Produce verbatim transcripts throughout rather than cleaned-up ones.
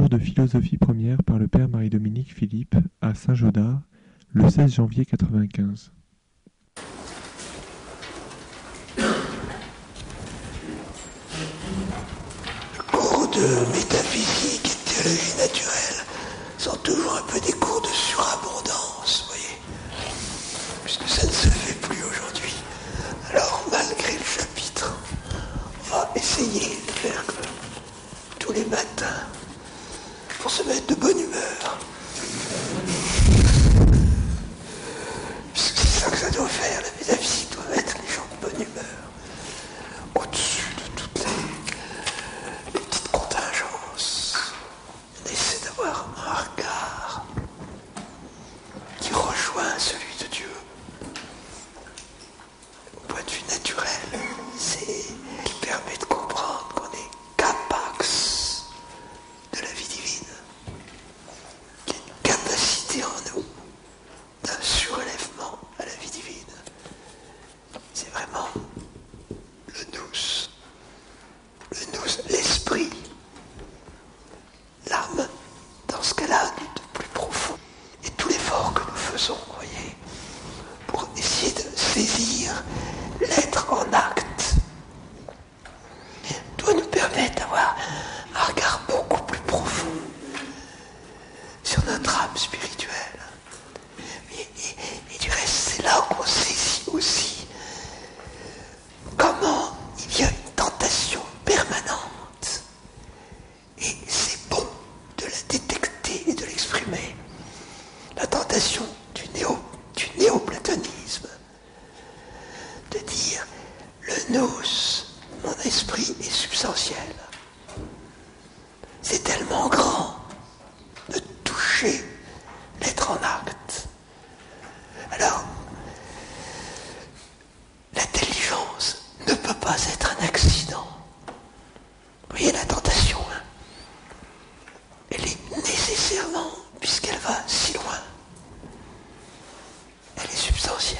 Cours de philosophie première par le père Marie-Dominique Philippe à Saint-Gaudard, le seize janvier quatre-vingt-quinze. Cours de métaphysique et théologie naturelle sont toujours un peu des cours de surabondance, vous voyez, puisque ça ne se fait plus aujourd'hui. Alors, malgré le chapitre, on va essayer de faire que tous les matins, pour se mettre de bonne humeur, puisque c'est ça que ça doit faire, la métaphysique doit mettre les gens de bonne humeur, au-dessus de toutes les, les petites contingences. On essaie d'avoir un regard qui rejoint celui de Dieu. Au point de vue naturel, c'est qui permet de comprendre qu'on est capax de la vie divine, qu'il y a une capacité en nous d'un surélèvement à la vie divine. C'est vraiment le nous, le nous, l'esprit, l'âme, dans ce cas-là, de plus profond. Et tout l'effort que nous faisons, vous voyez, pour essayer de saisir l'être en acte, doit nous permettre d'avoir un regard beaucoup plus profond sur notre âme spirituelle. Et, et, et du reste, c'est là qu'on saisit aussi comment il y a une tentation permanente. Et c'est bon de la détecter et de l'exprimer. La tentation du, néo, du néoplatonisme, de dire le nous, mon esprit est substantiel. C'est tellement grand de toucher l'être en acte. Alors, l'intelligence ne peut pas être un accident. Vous voyez la tentation, hein? Elle est nécessairement, puisqu'elle va si loin, elle est substantielle.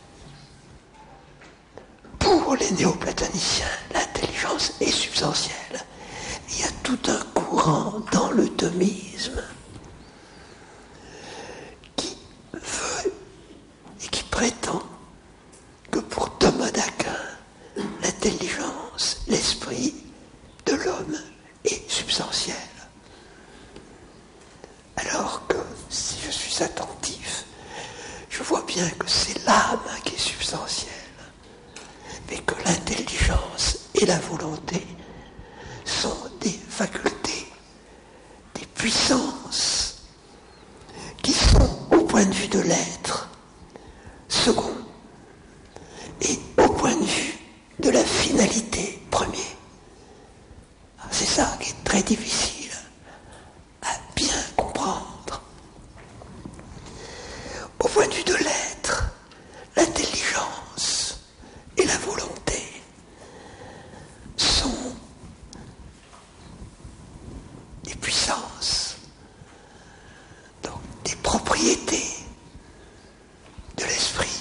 Pour les néoplatoniciens, l'intelligence est substantielle. Il y a tout un courant dans le thomisme qui veut et qui prétend que pour Thomas d'Aquin, l'intelligence, l'esprit de l'homme est substantiel. Alors que si je suis attentif, je vois bien que c'est l'âme qui est substantielle, mais que l'intelligence et la volonté sont des facultés, des puissances qui sont, au point de vue de l'être, second, et au point de vue de la finalité, premier. C'est ça qui est très difficile à bien comprendre. Au point de vue de l'être, l'intelligence et la volonté sont des puissances, donc des propriétés de l'esprit,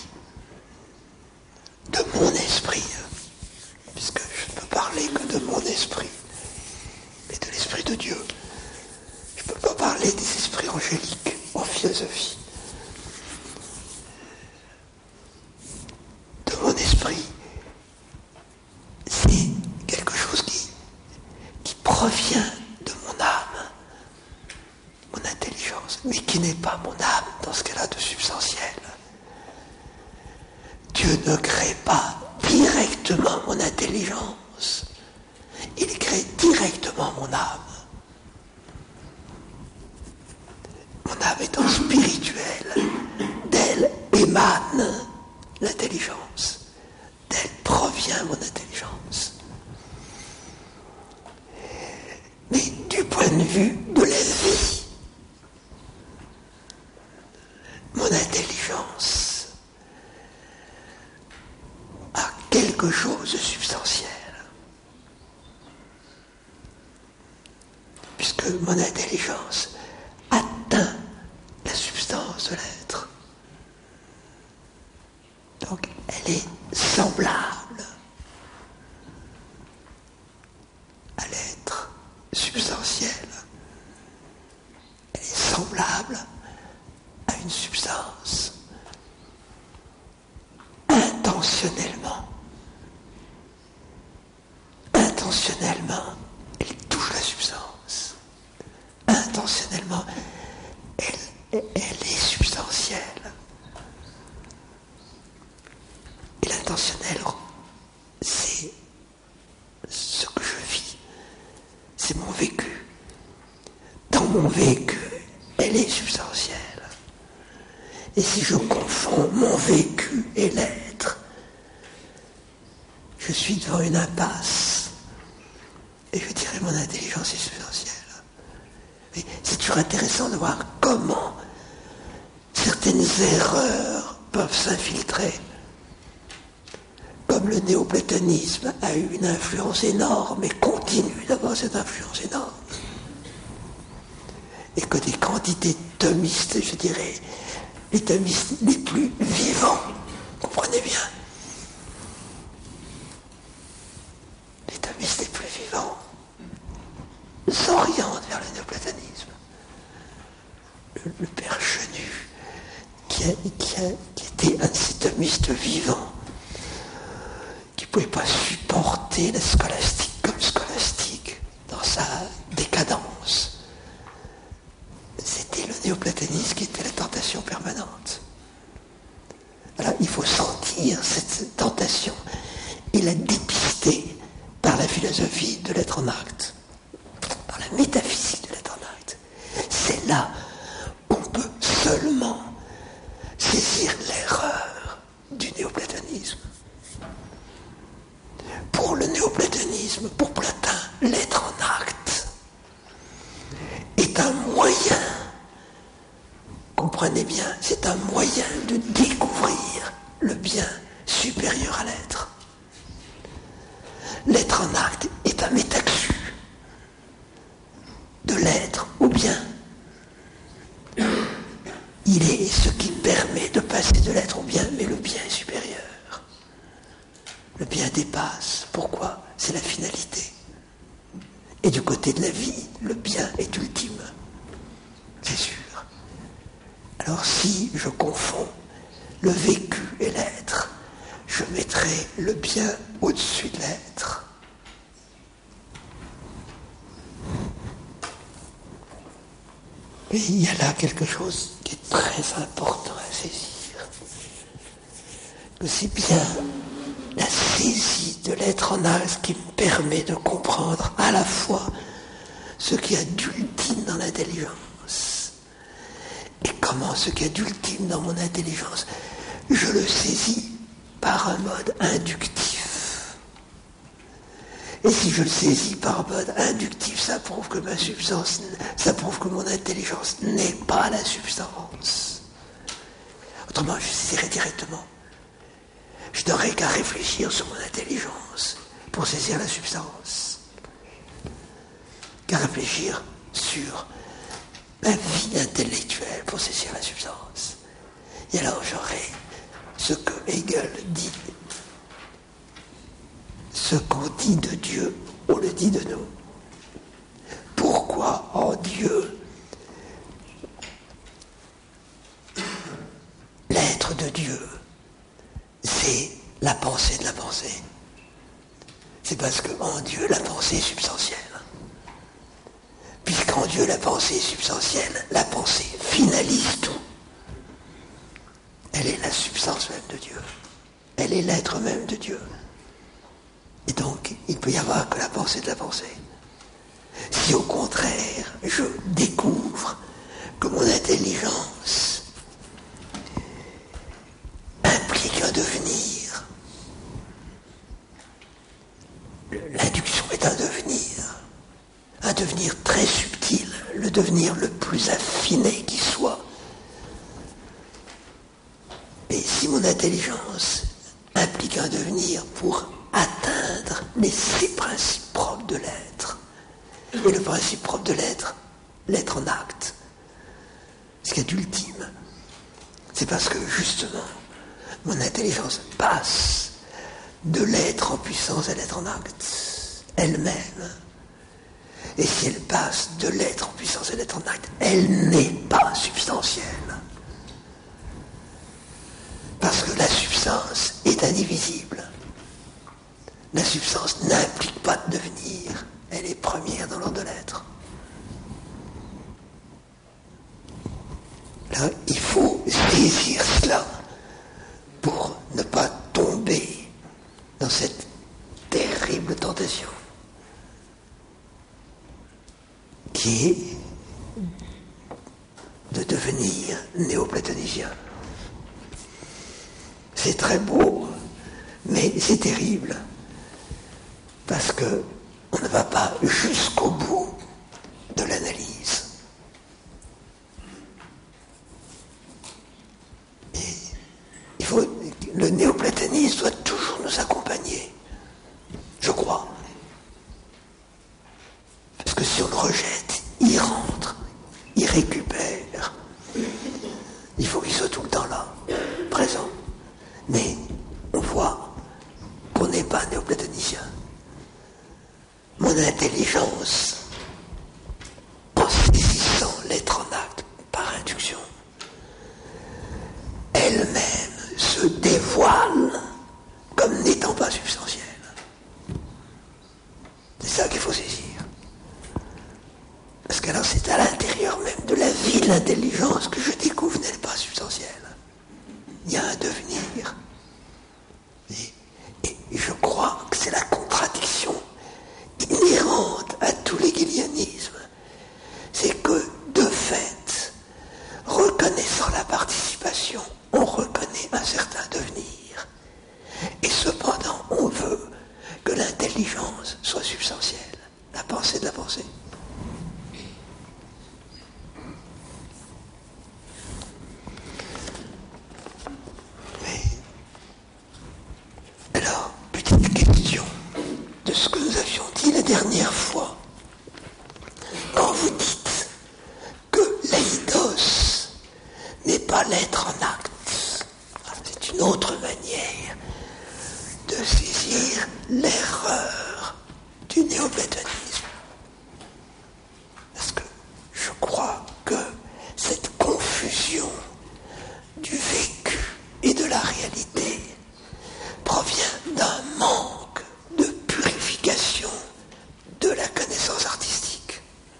de mon esprit, puisque je ne peux parler que de mon esprit et de l'esprit de Dieu. Je ne peux pas parler des esprits angéliques en philosophie. De mon esprit, c'est quelque chose qui, qui provient de mon âme, mon intelligence, mais qui n'est pas mon âme dans ce cas-là de substantiel. Dieu ne crée pas directement mon intelligence, il crée directement mon âme. Mon âme étant spirituelle, d'elle émane l'intelligence, d'elle provient mon intelligence. Mais du point de vue de la vie, mon intelligence a quelque chose de substantiel. Puisque mon intelligence atteint la substance de l'être. Donc elle est semblable à l'être substantiel. intentionnellement, elle touche la substance. Intentionnellement, elle, elle est substantielle. Et l'intentionnel, c'est ce que je vis, c'est mon vécu. Dans mon vécu, elle est substantielle. Et si je confonds mon vécu et l'être, je suis devant une impasse. Et je dirais mon intelligence est substantielle. Mais c'est toujours intéressant de voir comment certaines erreurs peuvent s'infiltrer. Comme le néoplatonisme a eu une influence énorme et continue d'avoir cette influence énorme. Et que des quantités thomistes, je dirais, les thomistes les plus vivants, comprenez bien, les thomistes les plus vivants s'orientent vers le néoplatonisme. Le, le père Chenu, qui, a, qui, a, qui était un de ces thomistes vivants, qui ne pouvait pas supporter la scolastique comme scolastique dans sa décadence. C'était le néoplatonisme qui était la tentation permanente. Alors il faut sentir cette tentation et la dépister par la philosophie de l'être en acte, par la métaphysique de l'être en acte. C'est là qu'on peut seulement saisir l'erreur du néoplatonisme. Pour le néoplatonisme, pour Platin, l'être en acte est un moyen, comprenez bien, c'est un moyen de découvrir le bien supérieur à l'être. L'être en acte est un métaxu de l'être au bien. Il est ce qui permet de passer de l'être au bien, mais le bien est supérieur. Le bien dépasse. Pourquoi ? C'est la finalité. Et du côté de la vie, le bien est ultime. C'est sûr. Alors si je confonds le vécu et l'être, je mettrai le bien au-dessus de l'être. Et il y a là quelque chose qui est très important à saisir. Que c'est bien la saisie de l'être en acte qui me permet de comprendre à la fois ce qu'il y a d'ultime dans l'intelligence et comment ce qu'il y a d'ultime dans mon intelligence, je le saisis par un mode inductif. Et si je le saisis par mode inductif, ça prouve que ma substance, ça prouve que mon intelligence n'est pas la substance. Autrement, je saisirais directement. Je n'aurais qu'à réfléchir sur mon intelligence pour saisir la substance. Qu'à réfléchir sur ma vie intellectuelle pour saisir la substance. Et alors j'aurai ce que Hegel dit. Ce qu'on dit de Dieu, on le dit de nous. Pourquoi en Dieu l'être de Dieu, c'est la pensée de la pensée. C'est parce qu'en Dieu, la pensée est substantielle. Puisqu'en Dieu, la pensée est substantielle, la pensée finalise tout. Elle est la substance même de Dieu. Elle est l'être même de Dieu. Et donc, il ne peut y avoir que la pensée de la pensée. Si au contraire, je découvre que mon intelligence implique un devenir, l'induction est un devenir, un devenir très subtil, le devenir le plus affiné qui soit. Et si mon intelligence implique un devenir pour atteindre les six principes propres de l'être, et le principe propre de l'être, l'être en acte, ce qu'il y a d'ultime, c'est parce que justement, mon intelligence passe de l'être en puissance à l'être en acte, elle-même. Et si elle passe de l'être en puissance à l'être en acte, elle n'est pas substantielle. Parce que la substance est indivisible. La substance n'implique pas de devenir. elle est première dans l'ordre de l'être. Là, il faut saisir cela pour ne pas tomber dans cette terrible tentation qui est de devenir néoplatonicien. C'est très beau, mais c'est terrible, parce que on ne va pas jusqu'au bout de l'analyse. Et il faut, le néoplatonisme doit toujours nous accompagner, je crois. Parce que si on le rejette, il rentre, il récupère. Il faut qu'il soit tout le temps là, présent. Mais on voit qu'on n'est pas néoplatonicien. Mon intelligence, en saisissant l'être en acte par induction, elle-même se dévoile comme n'étant pas substantielle. C'est ça qu'il faut saisir. Parce qu'alors c'est à l'intérieur même de la vie de l'intelligence que je découvre n'est pas substantielle. Il y a un devenir. Et, et je crois que c'est la contradiction inhérente à tout l'hégélianisme. C'est que, de fait, reconnaissant la participation, on reconnaît un certain devenir. Et cependant, on veut que l'intelligence soit substantielle. La pensée de la pensée. Alors, petite question de ce que nous avions dit la dernière fois. Quand vous dites que l'eidos n'est pas l'être en acte, c'est une autre manière de saisir l'erreur du néoplatonisme. Parce que je crois que cette confusion du vécu et de la réalité provient d'un manque de purification de la connaissance artistique.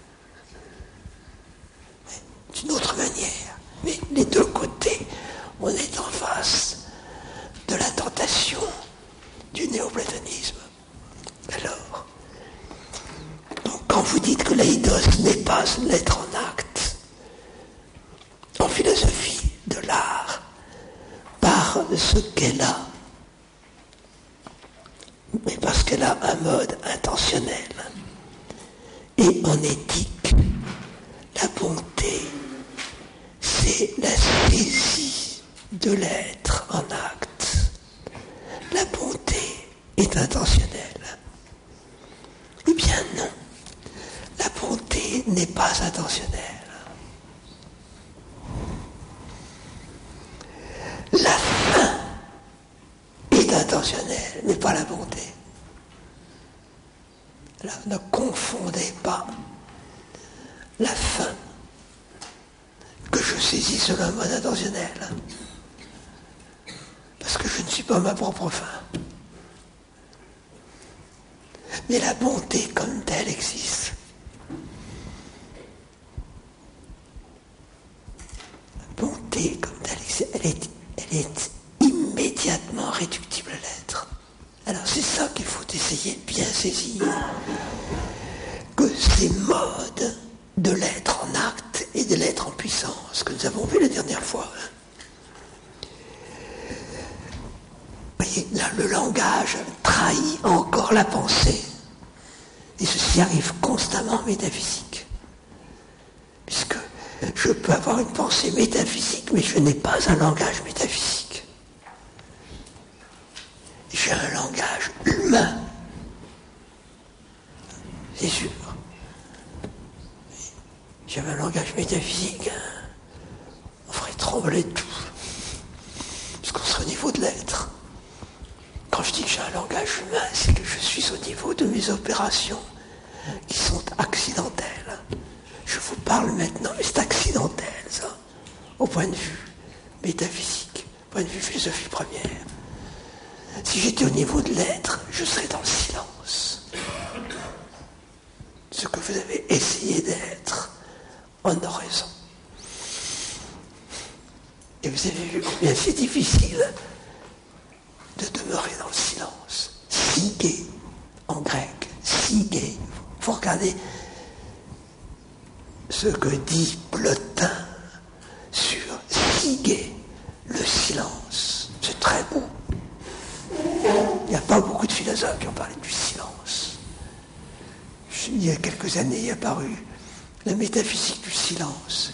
D'une autre manière. Mais les deux côtés, on est en face de la tentation du néoplatonisme. Alors, donc quand vous dites que l'eidos n'est pas l'être en acte, en philosophie de l'art, par ce qu'elle a, mais parce qu'elle a un mode intentionnel. Et en éthique, la bonté, c'est la saisie de l'être en acte. La bonté est intentionnelle. Eh bien non, la bonté n'est pas intentionnelle. La fin est intentionnelle, mais pas la bonté. Alors, ne confondez pas la fin que je saisis selon un mode intentionnel, parce que je ne suis pas ma propre fin. Mais la bonté comme telle existe. La bonté comme telle existe, elle est, elle est immédiatement réductible à l'être. Alors c'est ça qu'il faut essayer de bien saisir. Que ces modes de l'être en acte et de l'être en puissance que nous avons vu la dernière fois. Vous voyez, là le langage trahit encore la pensée. Et ceci arrive constamment en métaphysique. Puisque je peux avoir une pensée métaphysique, mais je n'ai pas un langage métaphysique. J'ai un langage humain. C'est sûr. J'avais un langage métaphysique, on ferait trembler tout. Parce qu'on serait au niveau de l'être. Quand je dis que j'ai un langage humain, c'est que je suis au niveau de mes opérations qui sont accidentelles. Je vous parle maintenant, mais c'est accidentel, ça, au point de vue métaphysique, au point de vue philosophie première. Si j'étais au niveau de l'être, je serais dans le silence. ce que vous avez essayé d'être en oraison. Et vous avez vu combien c'est difficile de demeurer dans le silence. Sigé, en grec, sigé. Il faut regarder ce que dit Plotin sur sigé, le silence. C'est très beau. Il n'y a pas beaucoup de philosophes qui ont parlé du silence. Il y a quelques années est apparu la métaphysique du silence.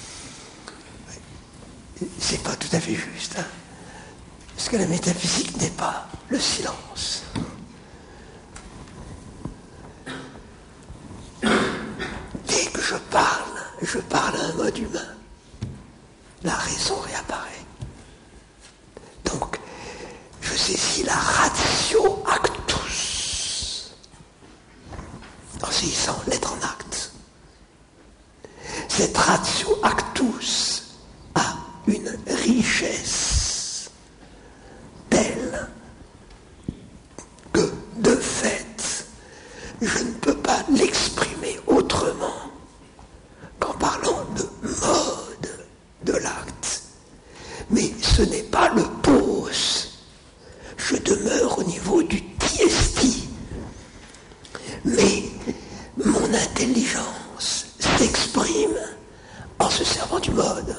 C'est pas tout à fait juste, hein, parce que la métaphysique n'est pas le silence. Dès que je parle, je parle à un mode humain. La raison réapparaît. Donc, je saisis la ratio actus, en saisissant l'être en acte. Cette ratio actus a une richesse telle que, de fait, je ne peux pas l'exprimer autrement qu'en parlant de mode de l'acte. Mais ce n'est pas le pose. Je demeure au niveau du tiesti. Mais mon intelligence s'exprime en se servant du mode.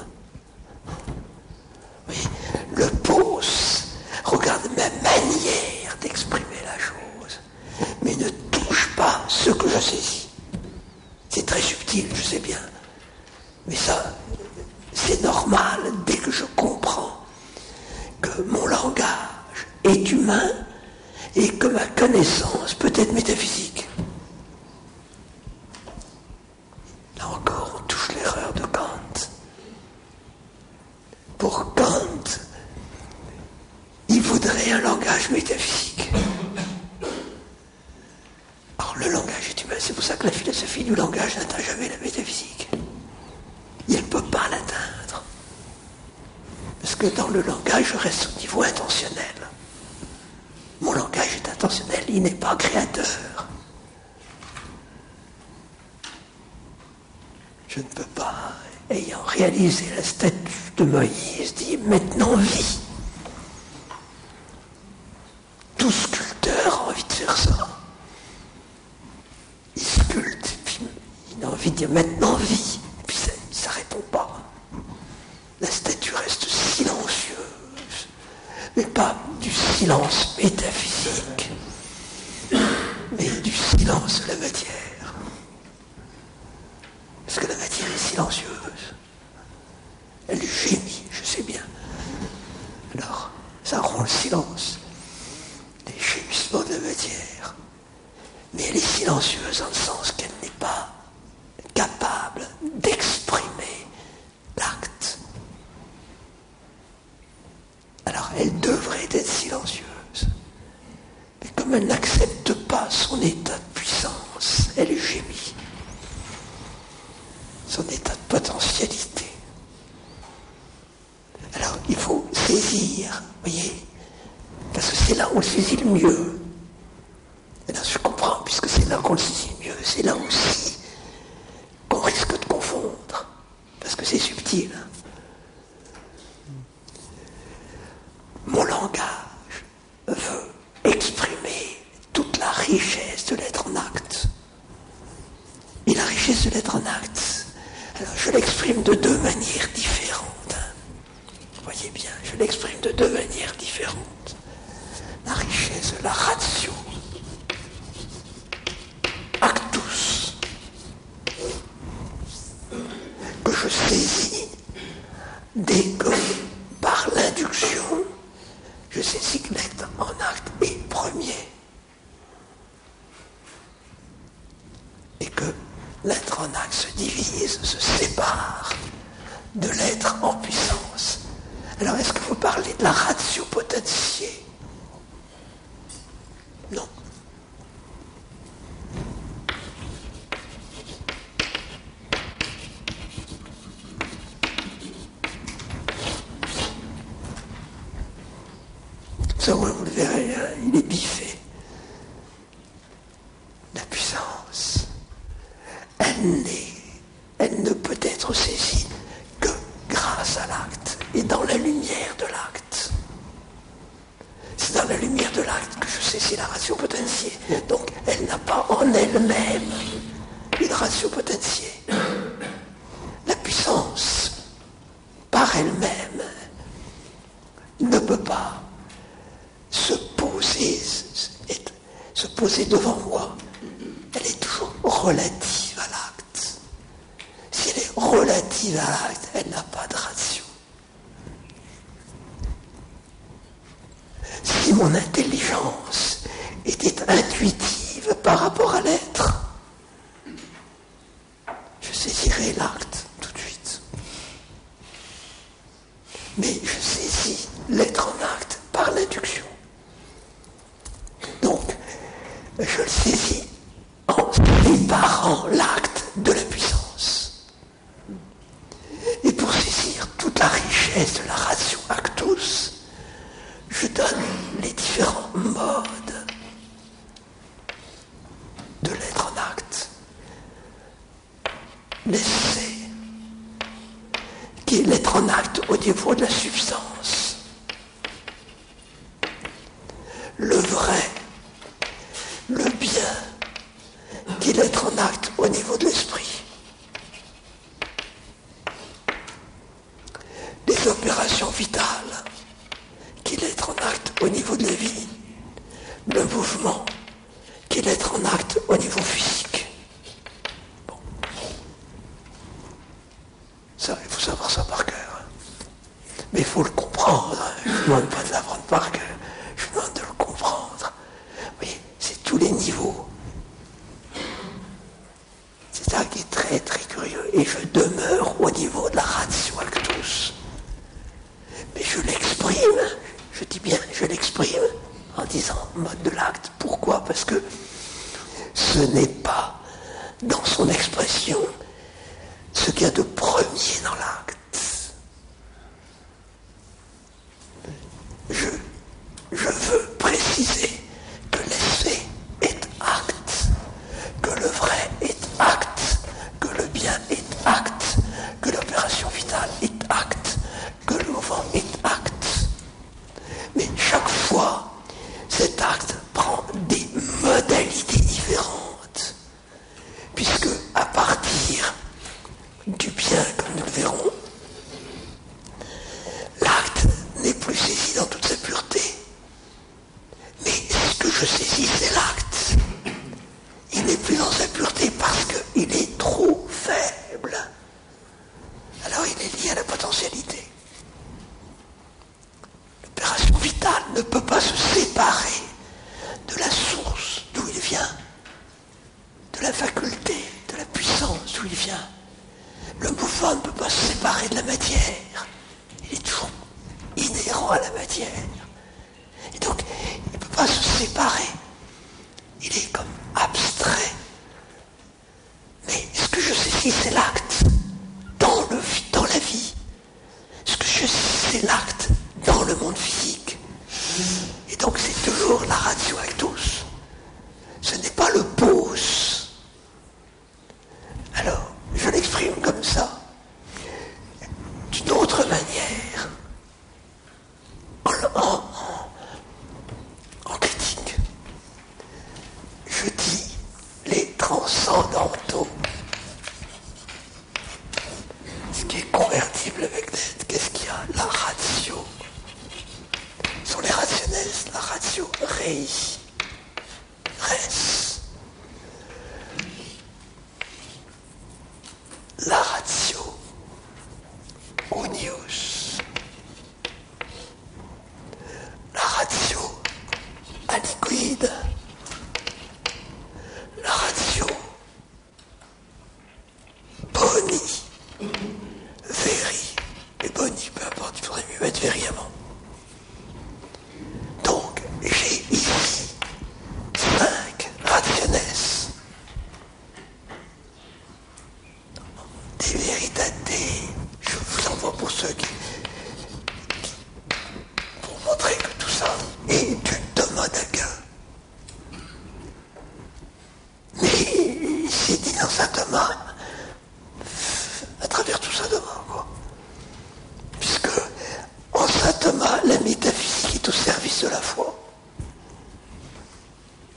Oui, le pose regarde ma manière d'exprimer la chose, mais ne touche pas ce que je saisis. C'est très subtil, je sais bien. Mais ça, c'est normal dès que je comprends que mon langage est humain et que ma connaissance peut être métaphysique. Là encore, on touche l'erreur de Kant. Pour Kant, il voudrait un langage métaphysique. Alors le langage est humain, c'est pour ça que la philosophie du langage n'atteint jamais la métaphysique. Il ne peut pas l'atteindre. Parce que dans le langage, je reste au niveau intentionnel. Mon langage est intentionnel, il n'est pas créateur. Je ne peux pas, ayant réalisé la statue de Moïse, dire maintenant vie. Tout sculpteur a envie de faire ça. Il sculpte, puis il a envie de dire maintenant vie. Et puis ça ne répond pas. La statue reste silencieuse, mais pas du silence métaphysique, mais du silence de la matière. Parce que la matière est silencieuse. Elle gémit, je sais bien. Alors, ça rend le silence. Les gémissements de la matière. Mais elle est silencieuse en le sens qu'elle n'est pas capable d'exprimer l'acte. Alors, elle devrait être silencieuse. Mais comme elle n'accepte pas son état de puissance, elle gémit. Son état de potentialité. Alors, il faut saisir, voyez, parce que c'est là où on le saisit le mieux. Et là, je comprends, puisque c'est là qu'on le saisit le mieux, c'est là aussi qu'on risque de confondre, parce que c'est subtil. Mon langage veut exprimer toute la richesse de l'être en acte. Et la richesse de l'être en acte, alors je l'exprime de deux manières différentes. Vous voyez bien, je l'exprime de deux manières différentes. La richesse de la ratio actus, que je saisis dès que, par l'induction, je saisis que l'être en acte est premier. Et que l'être en acte se divise, se sépare de l'être en puissance. Alors, est-ce que vous parlez de la ratio potentiae? Non. Ça, vous le verrez, il est biffé. La puissance. ratio potentiae. Donc elle n'a pas en elle-même une ratio potentiae. La puissance, par elle-même, ne peut pas se poser, se poser devant moi. Elle est toujours relative à l'acte. Si elle est relative à l'acte, elle n'a pas de ratio. Si mon intelligence était intuitive par rapport à l'être, je saisirais l'acte tout de suite. Mais je saisis l'être en acte par l'induction. Donc, je le saisis en séparant l'acte de la puissance. Et pour saisir toute la richesse de la ratio actus, je donne les différents modes de l'être en acte. L'essai, qui est l'être en acte au niveau de la substance. Le vrai, le bien, qui est l'être en acte au niveau de l'esprit. Les opérations vitales, qui est l'être en acte au niveau de la vie. Le mouvement, qui est l'être en acte au niveau physique. Bon. Ça, il faut savoir ça par cœur. Mais il faut le comprendre. Je ne vous demande pas de l'apprendre par cœur. Je vous demande de le comprendre. Oui, c'est tous les niveaux. C'est ça qui est très très curieux. Et je demeure au niveau de la ratio actus. Mais je l'exprime, je dis bien, je l'exprime en disant mode de l'acte. Pourquoi ? Parce que ce n'est pas dans son expression ce qu'il y a de premier dans l'acte. Je, je veux préciser que l'essai est acte, que le vrai est acte, que le bien est acte, que l'opération vitale est acte, que le mouvement est acte. Mais chaque fois, cet acte prend des modalités différentes, puisque à partir du bien, comme nous le verrons, l'acte n'est plus saisi dans toute sa pureté. Mais ce que je saisis, c'est l'acte. Il n'est plus dans sa pureté parce qu'il est trop faible. Alors il est lié à la potentialité. L'opération vitale ne peut pas se séparer de la source d'où il vient, de la faculté, de la puissance d'où il vient. Le mouvement ne peut pas se séparer de la matière. Il est toujours inhérent à la matière. Et donc, il ne peut pas se séparer. Il est comme abstrait. Mais ce que je saisis, c'est l'acte dans, le, dans la vie. Ce que je saisis, c'est l'acte dans le monde physique. Et donc, c'est toujours la ratio actus. Ce n'est pas le pose. Alors, je l'exprime comme ça. D'une autre manière, en, en, en critique, je dis les transcendantaux. Ce qui est convertible avec l'être, qu'est-ce qu'il y a ? La ratio. Ce sont les rationnels, la ratio rei, res. La ratio unius. La ratio aliquid. La ratio boni. Veri. Et boni, peu importe, il faudrait mieux mettre veri avant. Donc, j'ai ici cinq rationnes. Des véritatés. Je vous envoie pour ceux qui, qui pour montrer que tout ça est du Thomas d'Aquin. Mais c'est dit dans saint Thomas à travers tout ça devant, quoi. Puisque en saint Thomas, la métaphysique est au service de la foi.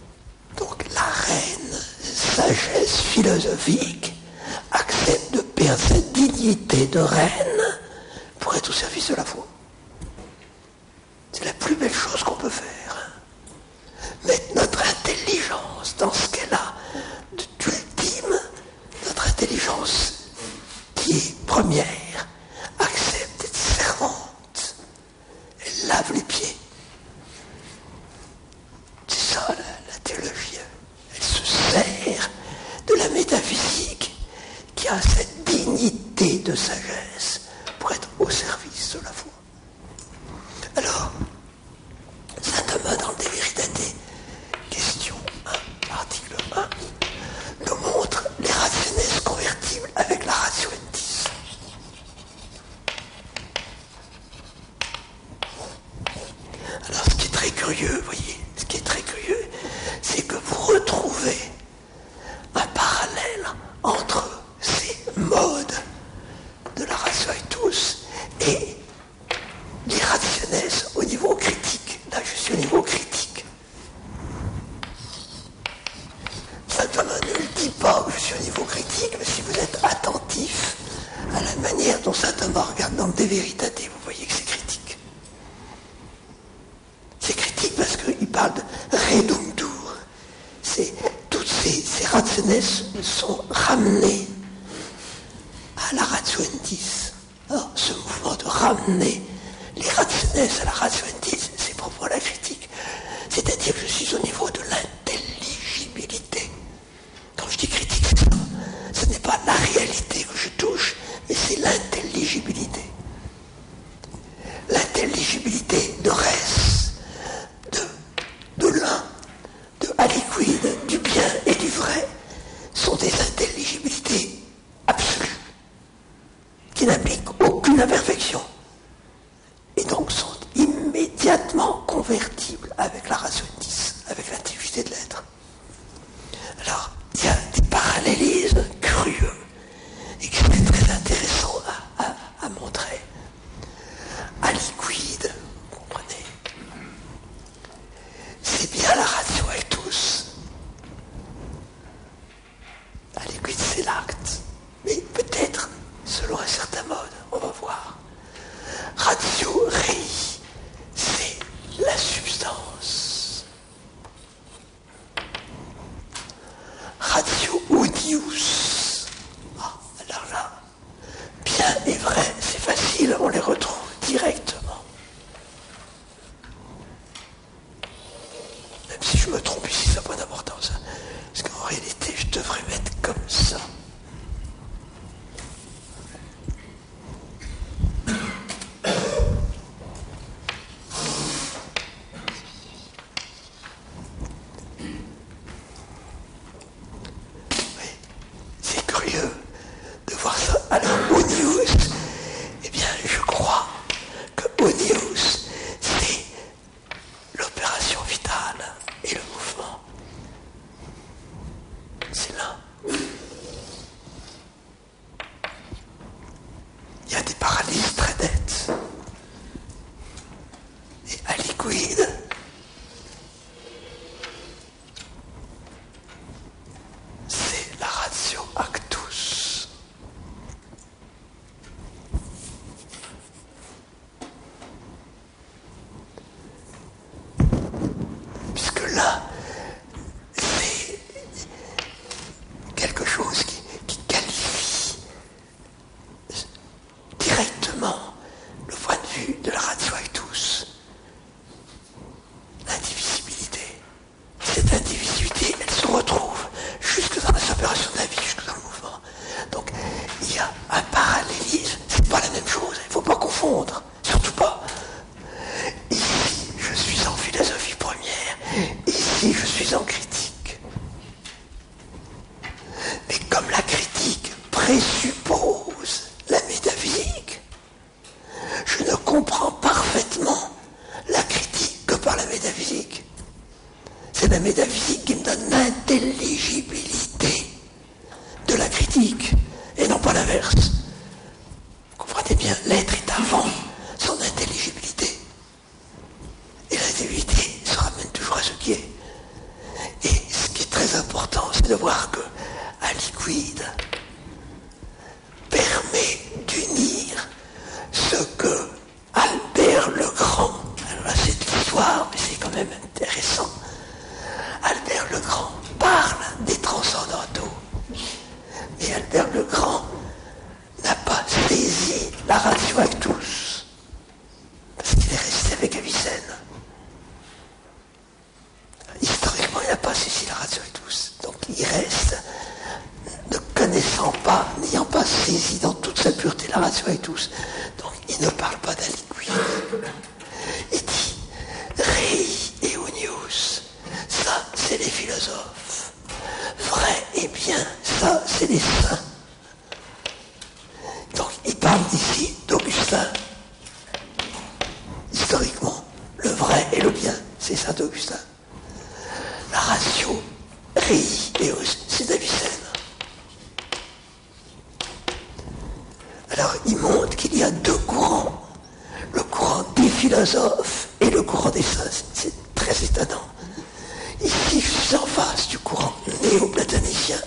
reine sagesse philosophique accepte de perdre sa dignité de reine pour être au service de la foi. C'est la plus belle chose qu'on peut faire. Mettre notre intelligence dans ce qu'elle a d'ultime, notre intelligence qui est première, accepte d'être servante. Elle lave les pieds. C'est ça la, la théologie. Elle se sert de la métaphysique qui a cette dignité de sagesse pour être au service de la foi. Alors, saint Thomas dans le De Veritate, question un, article un, nous montre les rationes convertibles avec la ratio entis. Alors, ce qui est très curieux, vous voyez, ce qui est très curieux, c'est que vous retrouvez un parallèle entre ces modes de la ratio entis et les rationes au niveau critique. Là, je suis au niveau critique. Saint Thomas ne le dit pas que je suis au niveau critique, mais si vous êtes attentif à la manière dont saint Thomas regarde dans le De Veritate, vous voyez que c'est critique. C'est critique parce qu'il parle de redumtur. C'est, toutes ces, ces rationes sont ramenées à la ratio entis. Alors, ce mouvement de ramener les rationes à la ratio entis, c'est propre à la critique. C'est-à-dire que je suis au niveau de l'intelligibilité. Quand je dis critique, c'est ça. Ce n'est pas la réalité que je touche, mais c'est l'intelligibilité. L'intelligibilité de res, de, de l'un, de aliquid, du bien et du vrai, sont des intelligibilités absolues, qui n'impliquent aucune imperfection. Et donc sont immédiatement convertibles avec la ratio entis, avec l'intelligité de l'être. Alors, il y a des parallélismes curieux et qui sont très intéressants à, à, à montrer. Aliquid, vous comprenez, c'est bien la ratio entis. Aliquid, c'est l'acte, mais peut-être selon un certain mode, on va voir. Ratio rei, c'est la substance. Ratio odius. Ah, alors là, bien et vrai, c'est facile, on les retrouve directement. Même si je me trompe ici, ça n'a pas d'importance. Hein, parce qu'en réalité, je devrais mettre comme ça. Surtout pas. Ici, je suis en philosophie première. Ici, je suis en critique. Mais comme la critique présuppose la métaphysique, je ne comprends parfaitement la critique que par la métaphysique. C'est la métaphysique qui me donne l'intelligibilité de la critique, et non pas l'inverse. Vous comprenez bien, l'être est avant son intelligibilité. Et l'intelligibilité se ramène toujours à ce qui est. Et ce qui est très important, de voir que un liquide permet d'unir ce que Albert le Grand, alors là c'est de l'histoire, mais c'est quand même intéressant, Albert le Grand parle des transcendantaux, mais Albert le Grand n'a pas saisi la ratio actus, parce qu'il est resté avec Avicenne. Historiquement, il n'a pas saisi la ratio actus, donc il reste, ne connaissant pas, n'ayant pas saisi dans toute sa pureté la ratio actus, donc il ne parle pas d'un liquide. Il dit rei et unius, ça c'est les philosophes. Vrai et bien, ça c'est les saints. Donc il parle ici d'Augustin. Historiquement, le vrai et le bien, c'est Saint Augustin. La ratio rei et unius, c'est d'Avicenne. Alors il montre qu'il y a deux courants. Le courant des philosophes et le courant des saints. C'est très étonnant. Ici, je suis en face du courant néo-platonicien.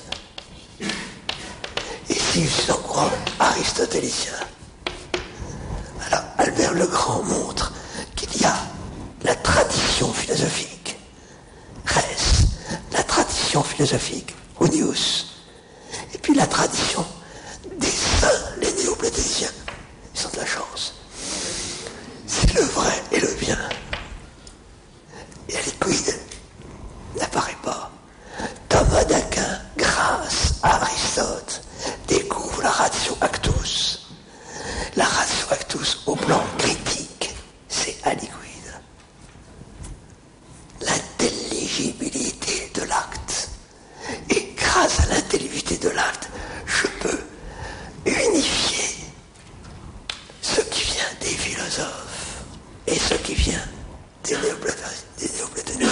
Ici, je suis en courant aristotélicien. Alors, Albert le Grand montre qu'il y a la tradition philosophique, res, la tradition philosophique, unius, et puis la tradition des saints, les néo-platoniciens. Ils ont de la chance. C'est le vrai et le bien. Et le liquide n'apparaît pas. Thomas d'Aquin, grâce à Aristote, découvre la ratio actus. La ratio actus au plan critique, c'est un liquide. L'intelligibilité de l'acte. Et grâce à l'intelligibilité de l'acte, je peux unifier ce qui vient des philosophes et ce qui vient des néo-platoniciens.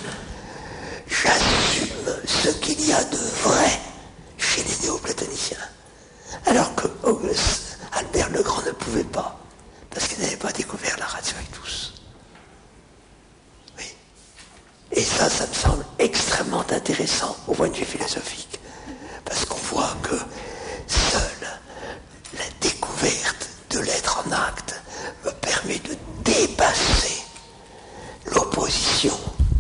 J'assume ce qu'il y a de vrai chez les néo-platoniciens. Alors que Auguste, Albert le Grand ne pouvait pas, parce qu'il n'avait pas découvert la ratio actus. Oui. Et ça, ça me semble extrêmement intéressant au point de vue philosophique, parce qu'on voit que seule la découverte de l'être en acte me permet de dépasser l'opposition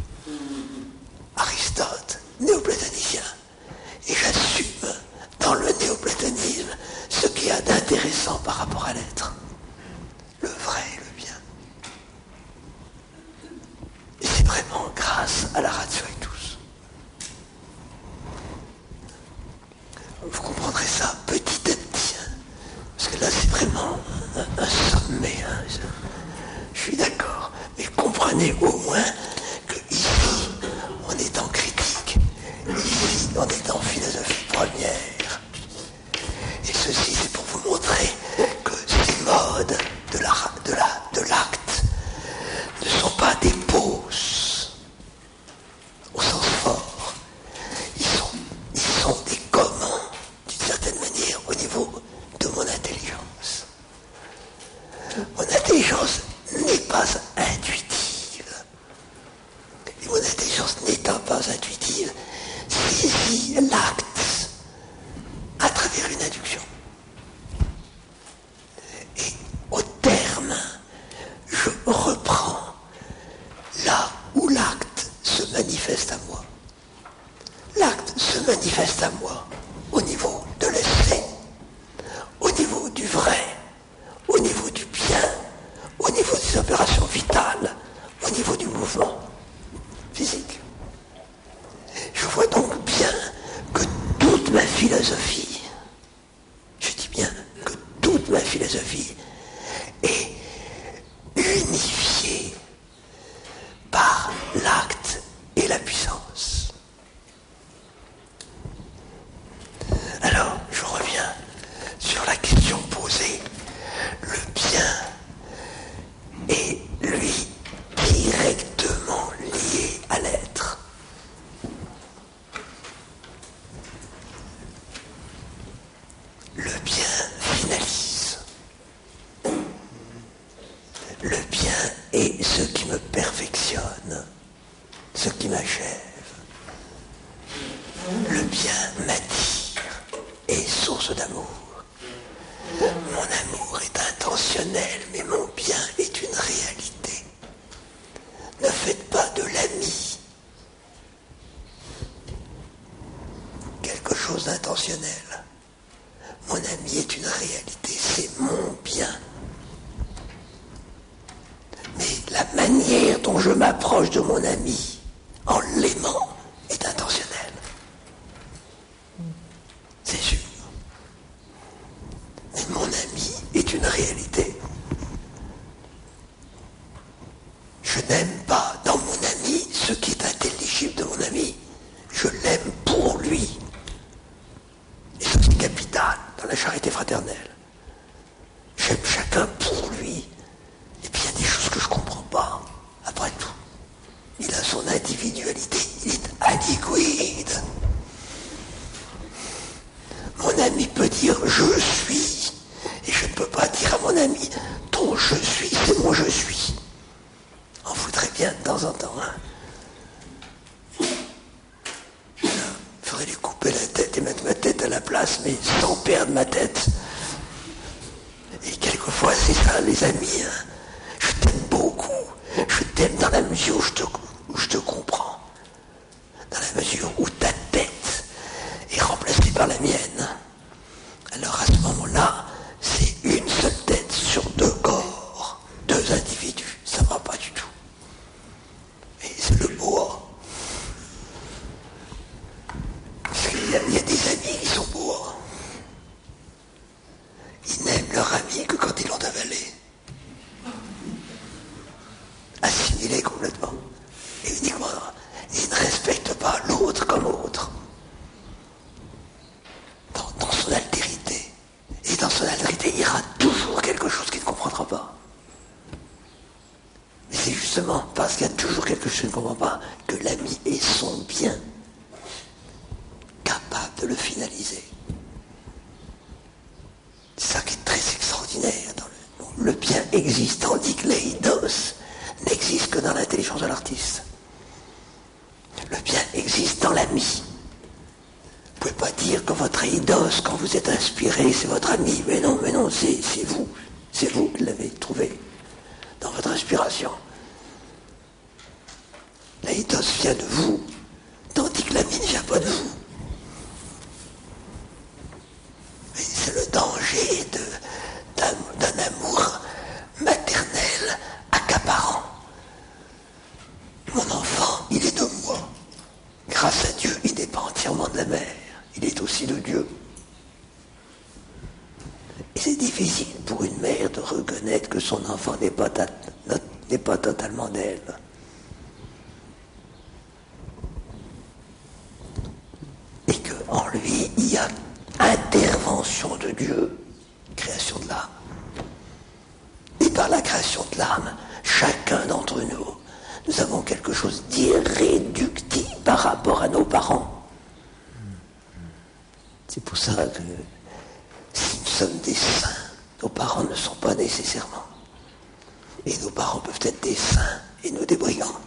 Aristote, néoplatonicien. Et j'assume dans le néoplatonisme ce qu'il y a d'intéressant par rapport à l'être. Le vrai et le bien. Et c'est vraiment grâce à la ratio actus. Vous comprendrez ça petit à petit. Hein, parce que là c'est vraiment un, un sommet. Hein, je, je suis d'accord. Mais comprenez au moins que ici, on est en critique. Ici, on est en philosophie première. Et ceci, c'est pour vous montrer que ces modes de, la, de, la, de l'acte ne sont pas des poses au sens fort. Ils sont, ils sont des commands, d'une certaine manière, au niveau de mon intelligence. Mon intelligence n'est pas intuitive. Et mon intelligence n'étant pas intuitive, saisit l'acte à travers une induction. Et au terme, je reprends là où l'acte se manifeste à moi. L'acte se manifeste à moi au niveau de l'essai, au niveau du vrai, au niveau du bien, au niveau des opérations vitales, au niveau du mouvement physique. Je vois donc bien que toute ma philosophie, je dis bien que toute ma philosophie est unifiée par l'acte et la puissance. Alors, je reviens sur la question posée. Le bien est, lui, directement lié à l'être. source d'amour. Mon amour est intentionnel, mais mon bien est une réalité. Ne faites pas de l'ami quelque chose d'intentionnel. Mon ami est une réalité, c'est mon bien. Mais la manière dont je m'approche de mon ami en l'aimant est intentionnelle. C'est sûr. Mais mon ami est une réalité. Je n'aime pas dans mon ami ce qui est intelligible de mon ami. Je l'aime pour lui. Et ça, c'est capital dans la charité fraternelle. J'aime chacun pour lui. Et puis il y a des choses que je ne comprends pas. Après tout, il a son individualité. Il est adequate. Mon ami peut dire « je suis ». Et je ne peux pas dire à mon ami « ton je suis, c'est mon je suis ». On voudrait bien de temps en temps. Hein. Il faudrait lui couper la tête et mettre ma tête à la place, mais sans perdre ma tête. Et quelquefois, c'est ça, les amis. Hein. Je t'aime beaucoup. Je t'aime dans la mesure où je te, où je te comprends. Dans la mesure où ta tête est remplacée par la mienne. Alors à ce moment-là, c'est une seule tête sur deux corps, deux individus. Ça ne va pas du tout. Et c'est le bois. Parce qu'il y a, il y a des amis qui sont bois. Ils n'aiment leur ami que quand ils l'ont avalé. Assimilé complètement. Et uniquement. Et ils ne respectent pas l'autre comme autre. Dans, dans son altérité. Et dans son altérité, il y aura toujours quelque chose qu'il ne comprendra pas. Mais c'est justement parce qu'il y a toujours quelque chose qu'il ne comprend pas que l'ami est son bien, capable de le finaliser. C'est ça qui est très extraordinaire. Dans le, le bien existe, tandis que l'eidos n'existe que dans l'intelligence de l'artiste. Le bien existe dans l'ami. Vous ne pouvez pas dire que votre eidos, quand vous êtes inspiré, c'est votre ami. Mais non, mais non, c'est, c'est vous. C'est vous qui l'avez trouvé dans votre inspiration. L'eidos vient de vous, tandis que l'ami ne vient pas de vous. Et c'est le danger de, d'un, d'un amour maternel accaparant. Mon enfant, il est de moi. Grâce à Dieu, il n'est pas entièrement de la mère. Il est aussi de Dieu. Et c'est difficile pour une mère de reconnaître que son enfant n'est pas, ta, n'est pas totalement d'elle. Et qu'en lui, il y a intervention de Dieu, création de l'âme. Et par la création de l'âme, chacun d'entre nous, nous avons quelque chose d'irréductible par rapport à nos parents. C'est pour ça que si nous sommes des saints, nos parents ne sont pas nécessairement. Et nos parents peuvent être des saints et nous des brigands.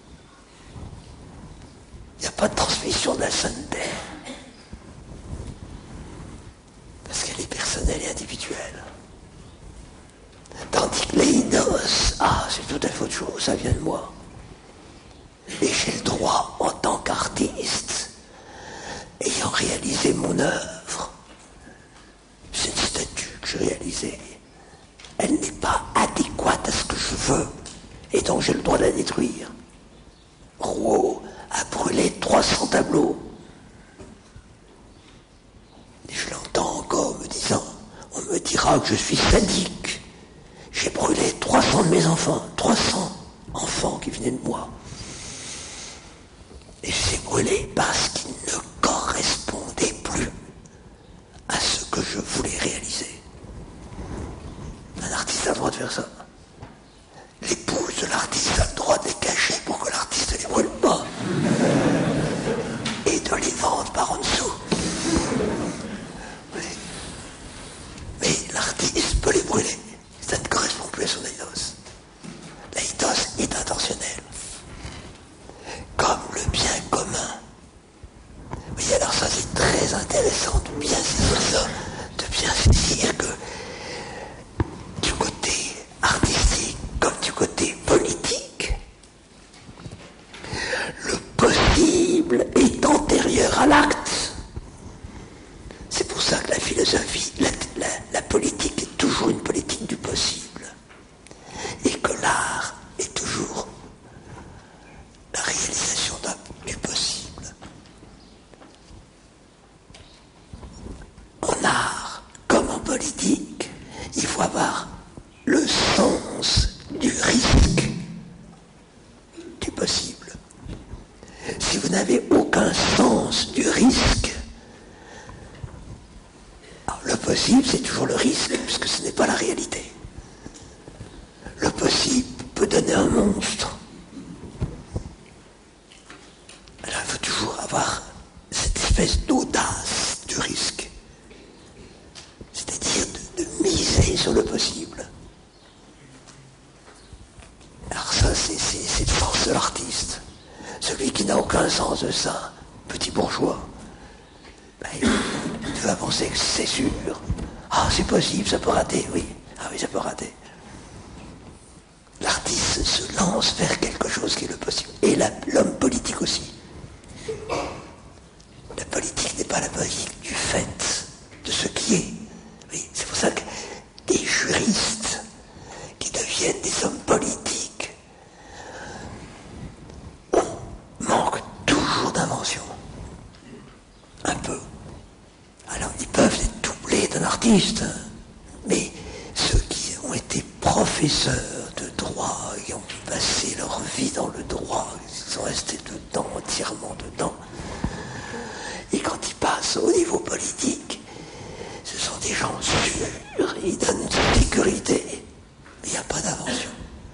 Il n'y a pas de transmission de la sainteté. Parce qu'elle est personnelle et individuelle. Tandis que l'eidos, ah, c'est tout à fait autre chose, ça vient de moi. Et j'ai le droit, en tant qu'artiste, ayant réalisé mon œuvre, cette statue que j'ai réalisée, elle n'est pas adéquate à ce que je veux, et donc j'ai le droit de la détruire. Rouault a brûlé trois cents tableaux. Et je l'entends encore me disant, on me dira que je suis sadique. J'ai brûlé trois cents de mes enfants, trois cents enfants qui venaient de moi. Et je les ai brûlés parce qu'ils ne correspondaient plus à ce que je voulais réaliser. Un artiste a le droit de faire ça. L'épouse de l'artiste a le droit de les cacher pour que l'artiste ne les brûle pas. Et de les vendre par en dessous. Mais, mais l'artiste peut les brûler. Ça ne correspond plus à son eidos. L'eidos est intentionnel. Comme le bien commun. Oui, alors ça c'est très intéressant de bien saisir ça. politique, il faut avoir le sens du risque du possible. Si vous n'avez aucun sens du risque, alors le possible c'est toujours le risque, puisque ce n'est pas la réalité. Le possible peut donner un monstre. Alors il faut toujours avoir cette espèce d'audace du risque. C'est-à-dire de, de miser sur le possible. Alors ça, c'est, c'est, c'est une force de l'artiste. Celui qui n'a aucun sens de ça, petit bourgeois, ben, il va penser que c'est sûr. Ah, c'est possible, ça peut rater, oui. Ah oui, ça peut rater. L'artiste se lance vers quelque chose qui est le possible. Et la, l'homme politique aussi. La politique n'est pas la politique du fait, de ce qui est. Oui, c'est pour ça que des juristes qui deviennent des hommes politiques manquent toujours d'invention. Un peu. Alors, ils peuvent être doublés d'un artiste, mais ceux qui ont été professeurs de droit, qui ont passé leur vie dans le droit, ils sont restés dedans, entièrement dedans, et quand ils passent au niveau politique, ce sont des gens sûrs, ils donnent une sécurité, mais il n'y a pas d'invention.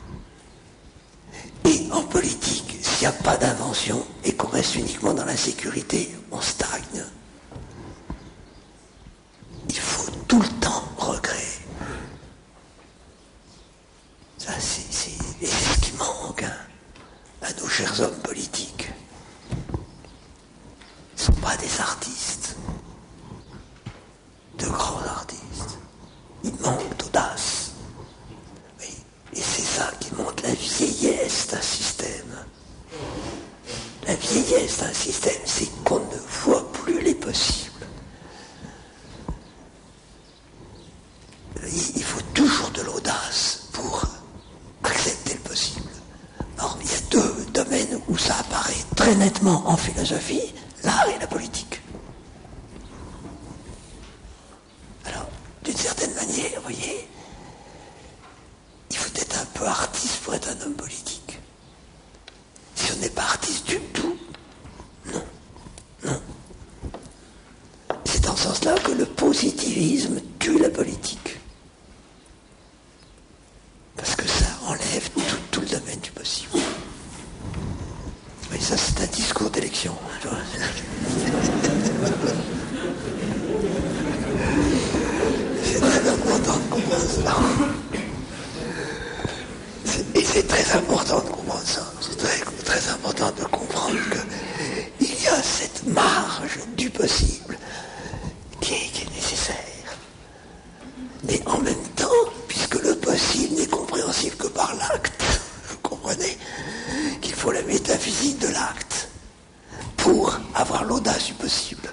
Et en politique, s'il n'y a pas d'invention et qu'on reste uniquement dans la sécurité, on stagne. Il faut tout le temps recréer. Ça, c'est, c'est, et c'est ce qui manque hein, à nos chers hommes politiques. Ils ne sont pas des artistes, de grands artistes. Ils manquent d'audace. Oui. Et c'est ça qui montre la vieillesse d'un système. La vieillesse d'un système, c'est qu'on ne voit plus les possibles. Il faut toujours de l'audace pour accepter le possible. Alors, il y a deux domaines où ça apparaît très nettement en philosophie, l'art et la politique. Alors, d'une certaine manière, vous voyez, il faut être un peu artiste pour être un homme politique. Si on n'est pas artiste du tout, non, non. C'est dans ce sens-là que le positivisme tue la politique. Parce que ça enlève tout, tout le domaine du possible. Oui, ça c'est un discours d'élection. C'est très important de comprendre ça. C'est, et c'est très important de comprendre ça. C'est très, très important de comprendre qu'il y a cette marge du possible qui est, qui est nécessaire. Mais en même temps, puisque le possible n'est compréhensible que par l'acte, vous comprenez qu'il faut la métaphysique de l'acte pour avoir l'audace du possible.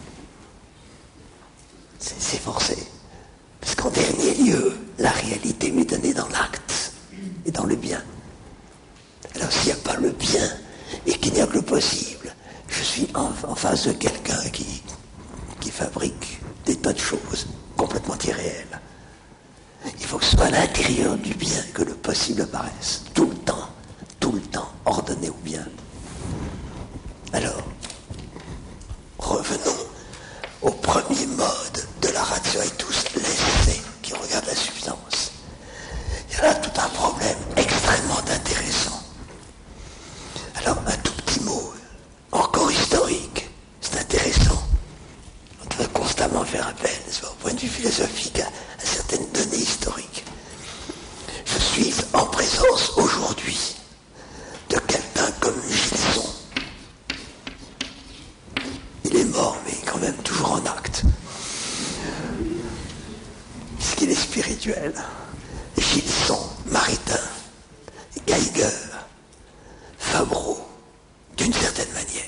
C'est, c'est forcé. Parce qu'en dernier lieu, la réalité m'est donnée dans l'acte et dans le bien. Alors s'il n'y a pas le bien et qu'il n'y a que le possible, je suis en, en face de quelqu'un qui, qui fabrique des tas de choses complètement irréelles. Il faut que ce soit à l'intérieur du bien que le possible apparaisse. Tout le temps, tout le temps, ordonné au bien. Alors, revenons au premier mode de la ratio ethos, l'essai qui regarde la substance. Il y a là tout un problème extrêmement intéressant. Alors, un tout petit mot, encore historique, c'est intéressant. On doit constamment faire appel, au point de vue philosophique, à, à certaines données historiques. Je suis en présence aujourd'hui de quelqu'un comme Gilson. Il est mort, mais quand même toujours en acte. Puisqu'il est spirituel. Gilson, Maritain, Geiger, Fabreau, d'une certaine manière.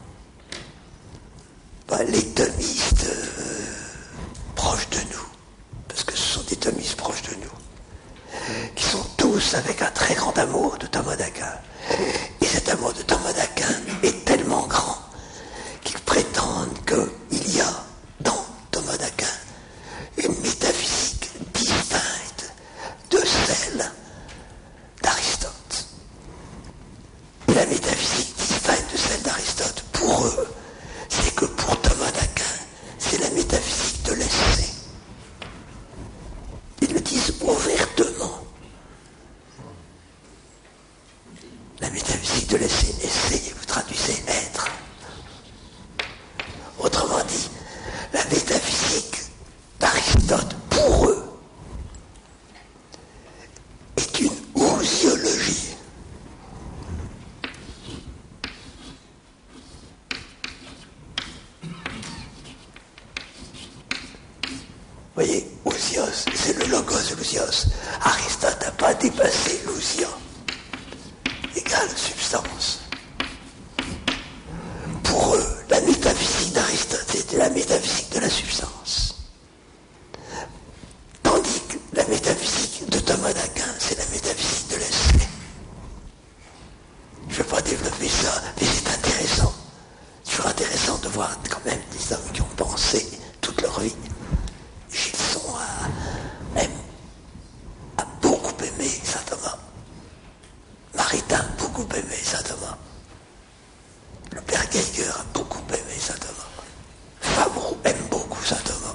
Ben, les thomistes euh, proches de nous, parce que ce sont des thomistes proches de nous, qui sont tous avec un très grand amour de Thomas d'Aquin. Et cet amour de Thomas d'Aquin est tellement grand qu'ils prétendent qu'il y a dans Thomas d'Aquin une métaphysique lousios, c'est le logos lousios. Aristote n'a pas dépassé lousia, égale substance. Pour eux, la métaphysique d'Aristote, c'était la métaphysique de la substance. Tandis que la métaphysique de Thomas d'Aquin, c'est la métaphysique de l'essai. Je ne vais pas développer ça, mais c'est intéressant. C'est toujours intéressant de voir quand même des hommes qui ont pensé toute leur vie. Gilson a, aime, a beaucoup aimé saint Thomas. Maritain a beaucoup aimé saint Thomas. Le père Geiger a beaucoup aimé saint Thomas. Fabreau aime beaucoup saint Thomas.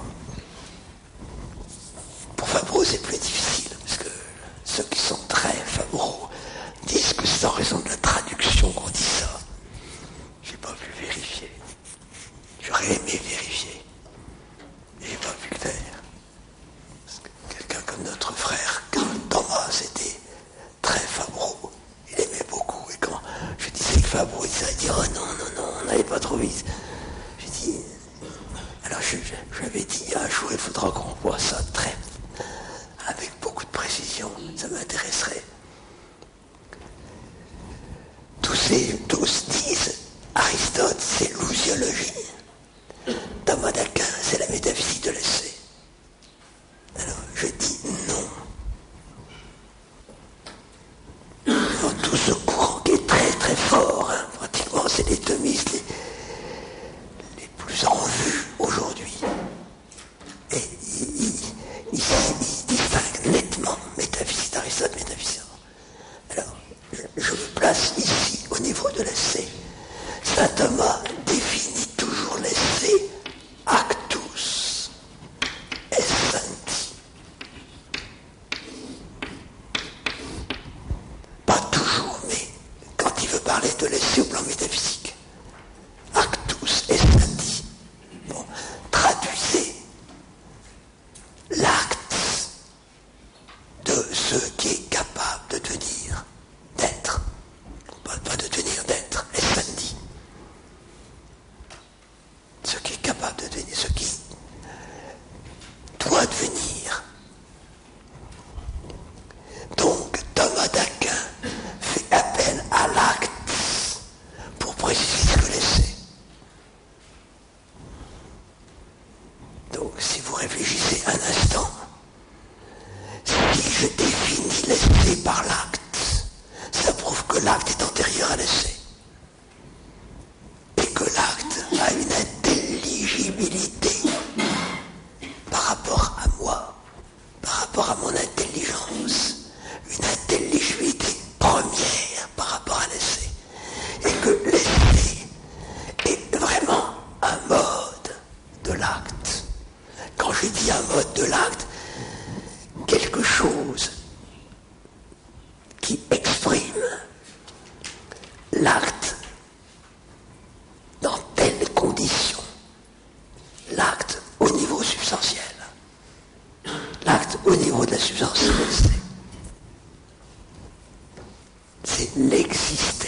Pour Fabreau, c'est plus difficile, parce que ceux qui sont très Fabreau disent que c'est en raison de la traduction qu'on dit ça. J'ai pas pu vérifier. J'aurais aimé vérifier. Mais j'ai pas pu le faire. Parce que quelqu'un comme notre frère, Karl Thomas, c'était très Fabreau. Il aimait beaucoup. Et quand je disais que Fabreau, il disait, oh non, non, non, on n'allait pas trop vite. J'ai dit, alors je, je, je lui avais dit, un jour, il faudra qu'on voit ça très, avec beaucoup de précision. Ça m'intéresserait. Tous ces tous disent, Aristote, c'est l'ousiologie. Thomas d'Aquin, c'est la métaphysique de l'essai. Alors, je dis non. Dans tout ce courant qui est très très fort, hein, pratiquement, c'est les thomistes les, les plus en vue aujourd'hui. Et ils, ils, ils, ils distinguent nettement métaphysique d'Aristote, métaphysique. Alors, je, je me place ici, au niveau de l'essai. Saint Thomas définit toujours l'essai actus essendi. Pas toujours, mais quand il veut parler de l'essai au plan métaphysique. Actus essendi. Bon, traduisez l'acte de ce qui est capable de devenir, d'être. Pas, pas de devenir, d'être, essendi. Ce qui est capable de devenir, ce qui doit devenir. Donc, Thomas d'Aquin fait appel à l'acte pour préciser ce que l'essai. Donc, si vous réfléchissez un instant, si je définis l'essai par l'acte, ça prouve que l'acte est antérieur à l'essai. Et que l'acte a une intelligibilité par rapport à moi, par rapport à mon intelligence, une intelligibilité première par rapport à l'essai. Et que l'essai est vraiment un mode de l'acte. Quand je dis un mode de l'acte, quelque chose qui exprime l'acte dans telles conditions, l'acte au niveau substantiel, l'acte au niveau de la substance, c'est l'exister,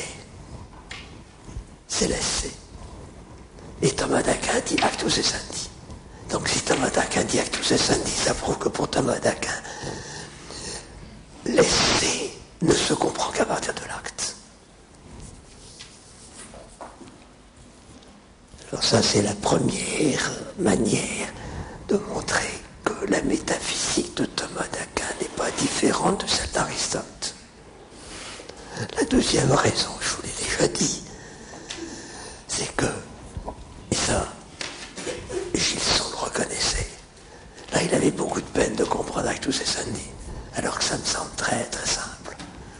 c'est l'essai. Et Thomas d'Aquin dit actus essendi. Donc si Thomas d'Aquin dit actus essendi, ça prouve que pour Thomas d'Aquin, l'essai ne se comprend qu'à partir de l'acte. Alors ça, c'est la première manière de montrer que la métaphysique de Thomas d'Aquin n'est pas différente de celle d'Aristote. La deuxième raison, je vous l'ai déjà dit, c'est que, et ça, Gilson le reconnaissait, là il avait beaucoup de peine de comprendre actus essendi, alors que ça me semble très très simple.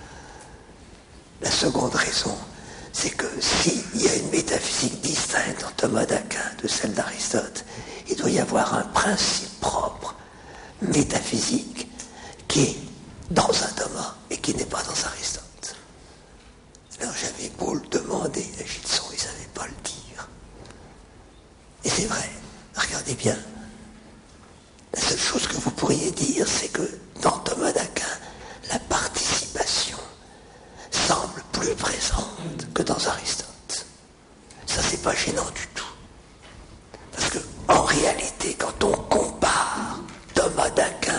La seconde raison, c'est que s'il y a une métaphysique distincte en Thomas d'Aquin de celle d'Aristote, il doit y avoir un principe propre, métaphysique, qui est dans un Thomas et qui n'est pas dans Aristote. Alors j'avais beau le demander à Gilson, il ne savait pas le dire. Et c'est vrai, regardez bien. La seule chose que vous pourriez dire, c'est que dans Thomas d'Aquin, la participation semble plus présente que dans Aristote. Ça, c'est pas gênant du tout. Parce que, en réalité, quand on compare Thomas d'Aquin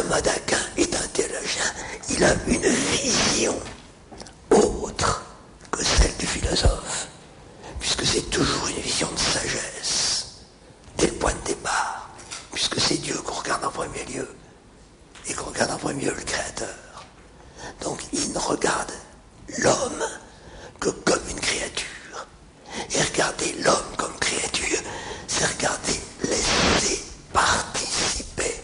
Thomas d'Aquin est un théologien, il a une vision autre que celle du philosophe, puisque c'est toujours une vision de sagesse, dès le point de départ, puisque c'est Dieu qu'on regarde en premier lieu, et qu'on regarde en premier lieu le Créateur. Donc il ne regarde l'homme que comme une créature. Et regarder l'homme comme créature, c'est regarder, laisser participer.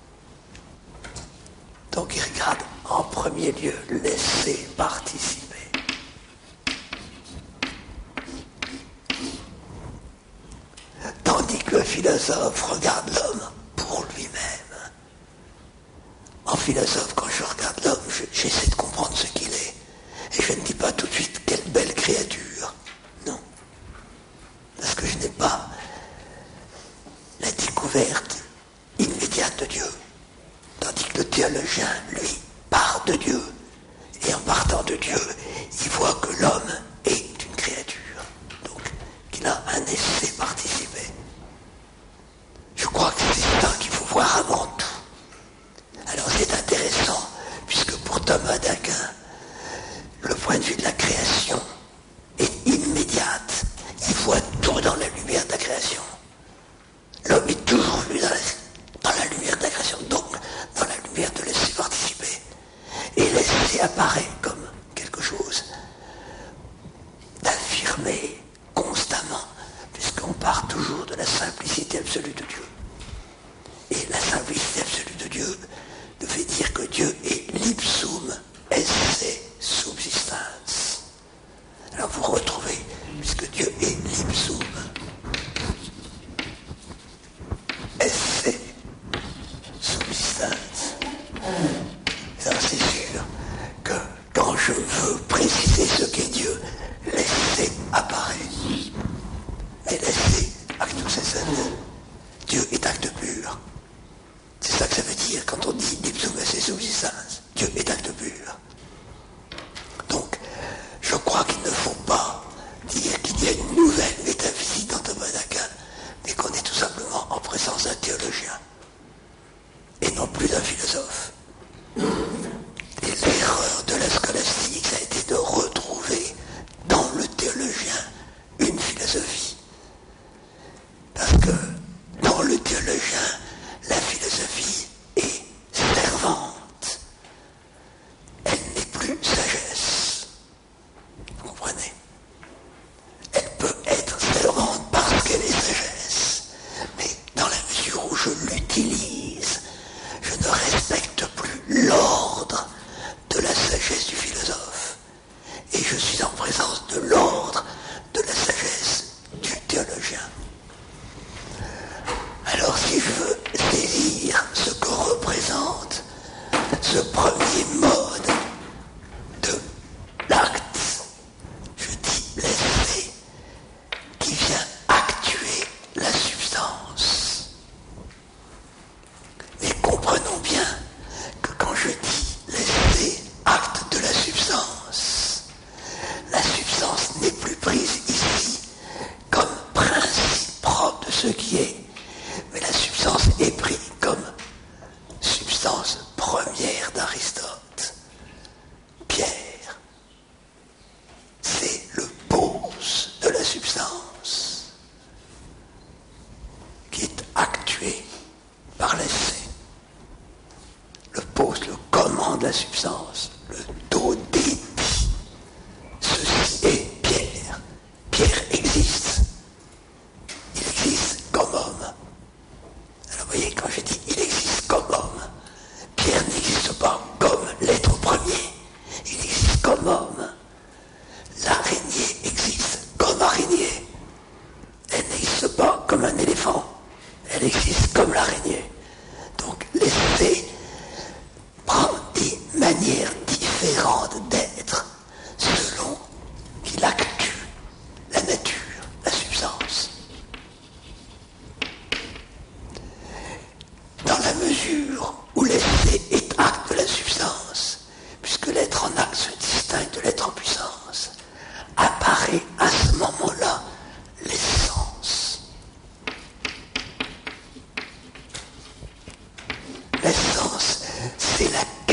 Donc il regarde en premier lieu, laisser participer. Tandis que le philosophe regarde l'homme pour lui-même. En philosophe, quand je regarde l'homme, je, j'essaie de comprendre ce qu'il est. Et je ne dis pas tout de suite quelle belle créature. Non. Parce que je n'ai pas la découverte immédiate de Dieu. Tandis que le théologien, lui, part de Dieu. Et en partant de Dieu, il voit que l'homme est une créature. Donc, qu'il a un essai participé. Je crois que c'est ça qu'il faut voir avant tout. Alors c'est intéressant, puisque pour Thomas d'Aquin, le point de vue de la création est immédiate. Il voit tout dans la lumière de la création. L'homme est toujours vu dans la, dans la lumière de la création, donc dans la lumière de laisser participer. Et laisser apparaît comme quelque chose d'affirmé constamment, puisqu'on part toujours de la simplicité absolue de Dieu. Et la simplicité absolue de Dieu veut dire que Dieu est l'ipsum esse subsistans. Alors vous retrouvez, puisque Dieu est l'ipsum esse subsistans. Alors c'est sûr que quand je veux préciser ce qu'est Dieu, l'esse apparaît. Et l'esse, actus esse, Dieu est acte pur. C'est ça que ça veut dire quand on dit l'ipsum esse subsistans. Dieu est acte pur. Donc, je crois qu'il ne faut pas dire qu'il y a une nouvelle métaphysique dans Thomas d'Aquin, mais qu'on est tout simplement en présence d'un théologien, et non plus d'un philosophe. Et l'erreur de la scolastique, ça a été de retrouver dans le théologien une philosophie. Parce que dans le théologien, la philosophie est servante. Elle n'est plus sagesse. Vous comprenez? Elle peut être servante parce qu'elle est sagesse. Mais dans la mesure où je l'utilise, je ne respecte plus l'ordre de la sagesse du philosophe. Et je suis en présence de l'ordre de la sagesse du théologien. Alors si je veux saisir ce que représente ce premier mode de l'acte, je dis l'essai qui vient actuer la substance. Mais comprenons bien que quand je dis l'essai acte de la substance, la substance n'est plus prise ici comme principe propre de ce qui est, mais la substance est prise comme substance première d'Aristote. Pierre, c'est le pose de la substance qui est actué par l'essai. Le pose, le comment de la substance, le do dit. Ceci est Pierre. Pierre existe. Il existe comme homme. Alors vous voyez, quand je dis il existe comme homme, Pierre n'existe pas comme l'être premier, il existe comme homme. L'araignée existe comme araignée. Elle n'existe pas comme un éléphant, elle existe comme l'araignée. Donc l'essai prend des manières différentes d'être selon qu'il actue la nature, la substance. Dans la mesure où l'essai est acte de la substance, puisque l'être en acte se distingue de l'être en puissance, apparaît à ce moment-là l'essence. L'essence,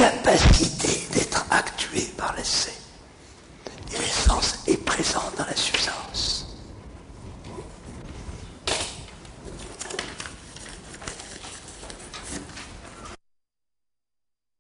incapacité d'être actué par l'essai.